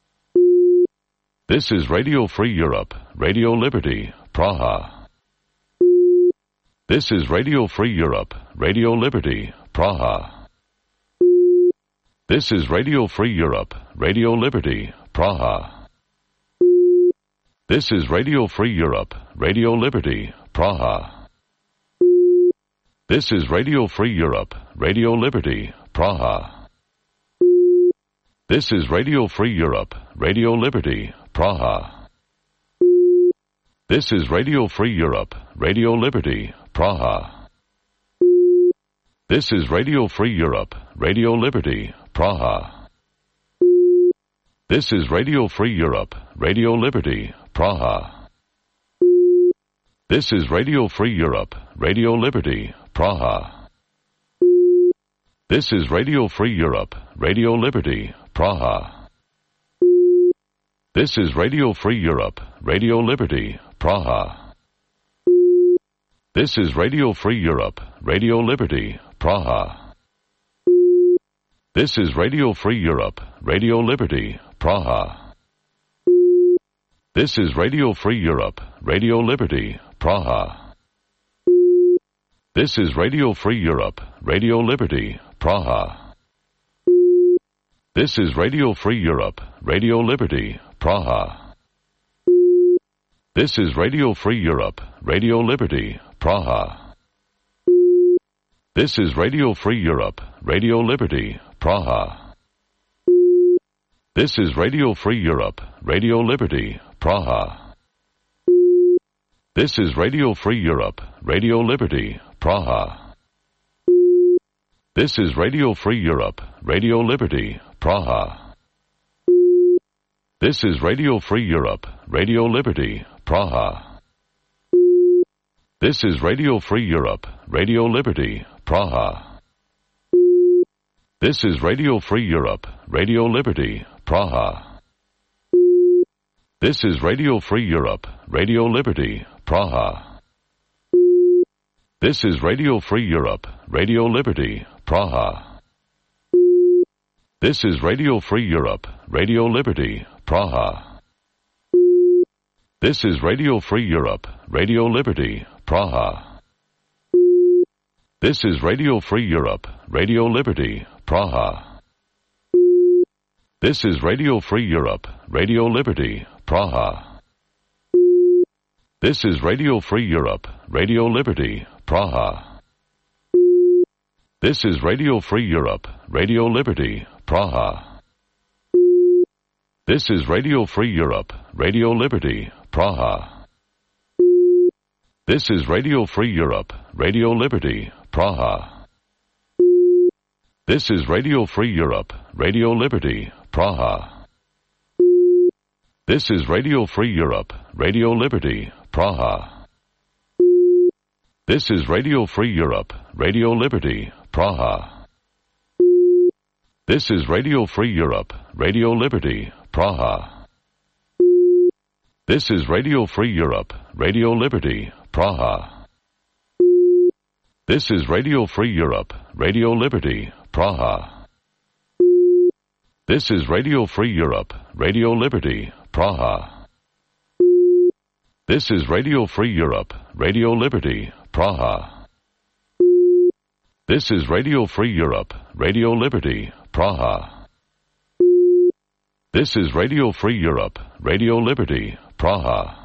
This is Radio Free Europe, Radio Liberty, Praha. This is Radio Free Europe, Radio Liberty, Praha. This is Radio Free Europe, Radio Liberty, Praha. This is Radio Free Europe, Radio Liberty, Praha. This is Radio Free Europe, Radio Liberty, Praha. This is Radio Free Europe, Radio Liberty, Praha. This is Radio Free Europe, Radio Liberty, Praha. This is Radio Free Europe, Radio Liberty, Praha. This is Radio Free Europe, Radio Liberty, Praha. This is Radio Free Europe, Radio Liberty, Praha. This is Radio Free Europe, Radio Liberty, Praha. This is Radio Free Europe, Radio Liberty, Praha. This is Radio Free Europe, Radio Liberty, Praha. This is Radio Free Europe, Radio Liberty, Praha. This is Radio Free Europe, Radio Liberty, Praha. This is Radio Free Europe, Radio Liberty, Praha. This is Radio Free Europe, Radio Liberty, Praha. This is Radio Free Europe, Radio Liberty, Praha. This is Radio Free Europe, Radio Liberty, Praha. This is Radio Free Europe, Radio Liberty, Praha. This is Radio Free Europe, Radio Liberty, Praha. This is Radio Free Europe, Radio Liberty, Praha. This is Radio Free Europe, Radio Liberty, Praha. This is Radio Free Europe, Radio Liberty, Praha. This is Radio Free Europe, Radio Liberty, Praha. This is Radio Free Europe, Radio Liberty, Praha. This is Radio Free Europe, Radio Liberty, Praha. This is Radio Free Europe, Radio Liberty, Praha. This is Radio Free Europe, Radio Liberty, Praha. This is Radio Free Europe, Radio Liberty, Praha. This is Radio Free Europe, Radio Liberty, Praha. This is Radio Free Europe, Radio Liberty, Praha. This is Radio Free Europe, Radio Liberty, Praha. This is Radio Free Europe, Radio Liberty, Praha. This is Radio Free Europe, Radio Liberty, Praha. This is Radio Free Europe, Radio Liberty, Praha. This is Radio Free Europe, Radio Liberty, Praha. This is Radio Free Europe, Radio Liberty, Praha. This is Radio Free Europe, Radio Liberty, Praha. This is Radio Free Europe, Radio Liberty, Praha. This is Radio Free Europe, Radio Liberty, Praha. This is Radio Free Europe, Radio Liberty, Praha. This is Radio Free Europe, Radio Liberty, Praha. This is Radio Free Europe, Radio Liberty, Praha. This is Radio Free Europe, Radio Liberty, Praha.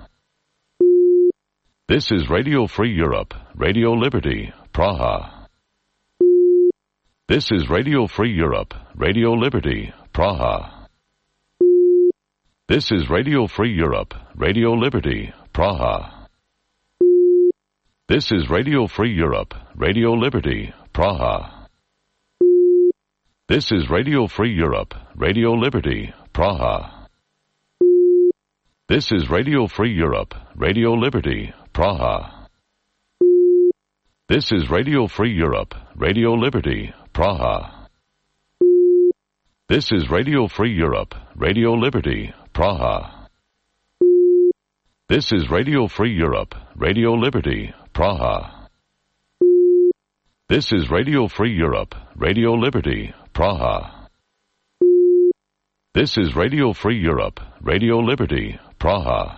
This is Radio Free Europe, Radio Liberty, Praha. This is Radio Free Europe, Radio Liberty, Praha. This is Radio Free Europe, Radio Liberty, Praha. This is Radio Free Europe, Radio Liberty, Praha. This is Radio Free Europe, Radio Liberty, Praha. This is Radio Free Europe, Radio Liberty, Praha. This is Radio Free Europe, Radio Liberty, Praha. This is Radio Free Europe, Radio Liberty, Praha. This is Radio Free Europe, Radio Liberty, Praha. This is Radio Free Europe, Radio Liberty, Praha. This is Radio Free Europe, Radio Liberty, Praha.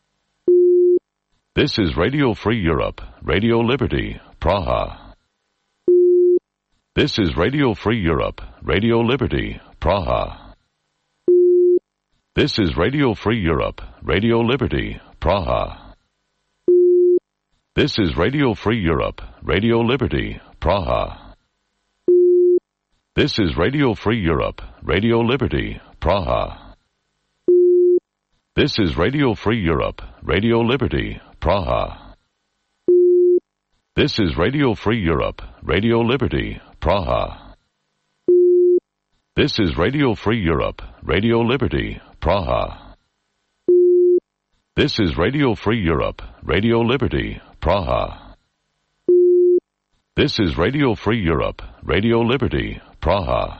This is Radio Free Europe, Radio Liberty, Praha. This is Radio Free Europe, Radio Liberty, Praha. This is Radio Free Europe, Radio Liberty, Praha. This is Radio Free Europe, Radio Liberty, Praha. This is Radio Free Europe, Radio Liberty, Praha. This is Radio Free Europe, Radio Liberty, Praha. This is Radio Free Europe, Radio Liberty, Praha. This is Radio Free Europe, Radio Liberty, Praha. This is Radio Free Europe, Radio Liberty, Praha. This is Radio Free Europe, Radio Liberty, Praha.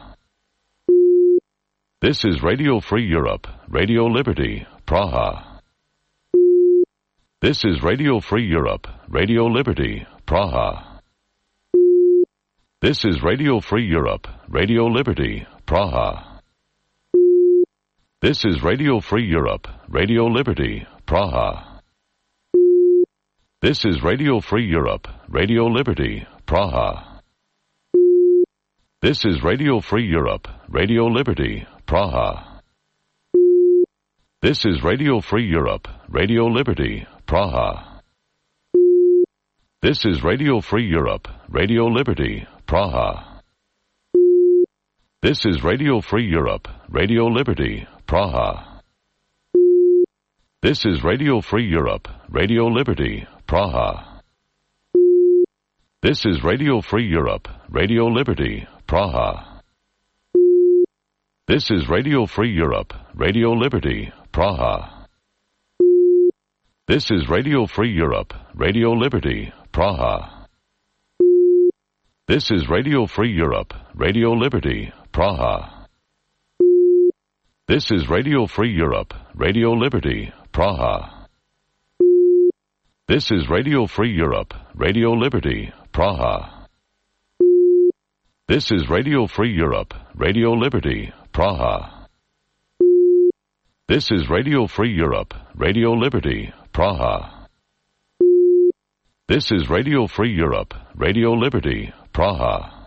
This is Radio Free Europe, Radio Liberty, Praha. This is Radio Free Europe, Radio Liberty, Praha. This is Radio Free Europe, Radio Liberty, Praha. This is Radio Free Europe, Radio Liberty, Praha. This is Radio Free Europe, Radio Liberty, Praha. This is Radio Free Europe, Radio Liberty, Praha. This is Radio Free Europe, Radio Liberty, Praha. This is Radio Free Europe, Radio Liberty, Praha. This is Radio Free Europe, Radio Liberty, Praha. This is Radio Free Europe, Radio Liberty, Praha. This is Radio Free Europe, Radio Liberty, Praha. This is Radio Free Europe, Radio Liberty, Praha. This is Radio Free Europe, Radio Liberty, Praha. This is Radio Free Europe, Radio Liberty, Praha. This is Radio Free Europe, Radio Liberty, Praha. This is Radio Free Europe, Radio Liberty, Praha. This is Radio Free Europe, Radio Liberty, Praha. This is Radio Free Europe, Radio Liberty, Praha. This is Radio Free Europe, Radio Liberty, Praha.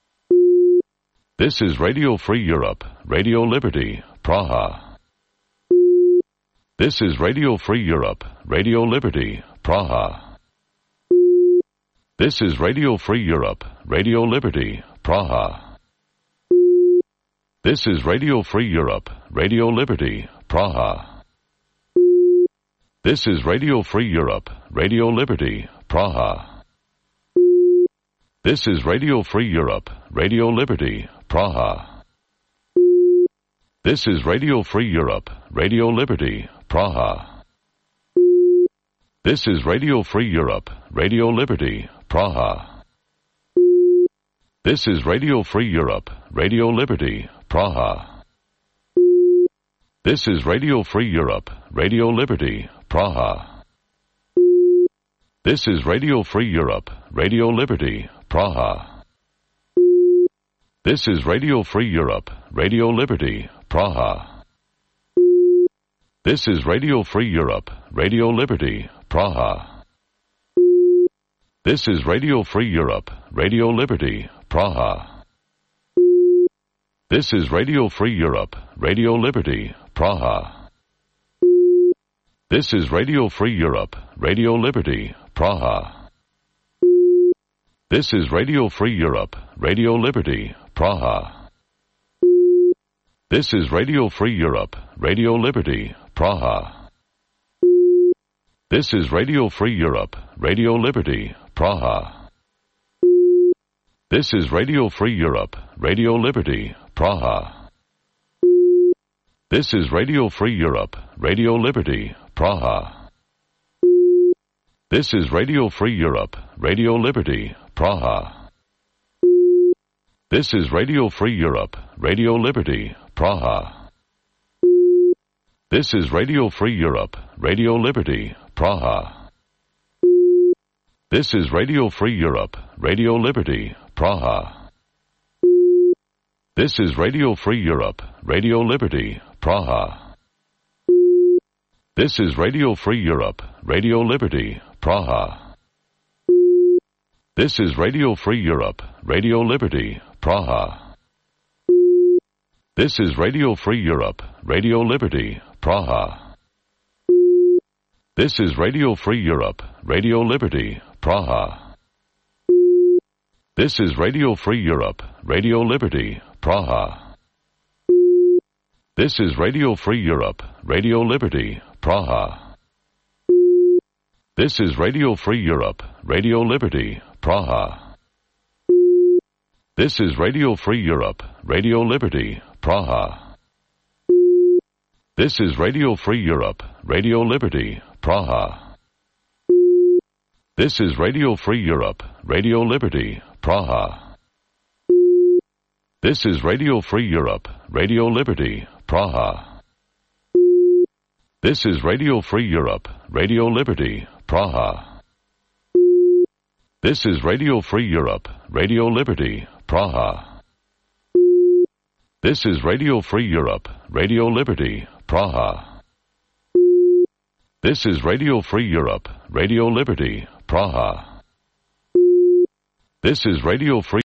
This is Radio Free Europe, Radio Liberty, Praha. This is Radio Free Europe, Radio Liberty, Praha. This is Radio Free Europe, Radio Liberty, Praha. This is Radio Free Europe, Radio Liberty, Praha. This is Radio Free Europe, Radio Liberty, Praha. This is Radio Free Europe, Radio Liberty, Praha. This is Radio Free Europe, Radio Liberty, Praha. This is Radio Free Europe, Radio Liberty, Praha. This is Radio Free Europe, Radio Liberty, Praha. This is Radio Free Europe, Radio Liberty, Praha. This is Radio Free Europe, Radio Liberty, Praha. This is Radio Free Europe, Radio Liberty, Praha. This is Radio Free Europe, Radio Liberty, Praha. This is Radio Free Europe, Radio Liberty, Praha. This is Radio Free Europe, Radio Liberty, Praha. This is Radio Free Europe, Radio Liberty, Praha. This is Radio Free Europe, Radio Liberty, Praha. This is Radio Free Europe, Radio Liberty, Praha. This is Radio Free Europe, Radio Liberty, Praha. This is Radio Free Europe, Radio Liberty, Praha. This is Radio Free Europe, Radio Liberty, Praha. This is Radio Free Europe, Radio Liberty, Praha. This is Radio Free Europe, Radio Liberty, Praha. This is Radio Free Europe, Radio Liberty, Praha. This is Radio Free Europe, Radio Liberty, Praha. This is Radio Free Europe, Radio Liberty, Praha. This is Radio Free Europe, Radio Liberty, Praha. This is Radio Free Europe, Radio Liberty, Praha. This is Radio Free Europe, Radio Liberty, Praha. This is Radio Free Europe, Radio Liberty, Praha. This is Radio Free Europe, Radio Liberty, Praha. This is Radio Free Europe, Radio Liberty, Praha. This is Radio Free Europe, Radio Liberty, Praha. This is Radio Free Europe, Radio Liberty, Praha. This is Radio Free Europe, Radio Liberty, Praha. This is Radio Free Europe, Radio Liberty, Praha. This is Radio Free Europe, Radio Liberty, Praha. This is Radio Free Europe, Radio Liberty, Praha. This is Radio Free Europe, Radio Liberty, Praha. This is Radio Free Europe, Radio Liberty, Praha. This is Radio Free Europe, Radio Liberty, Praha. This is Radio Free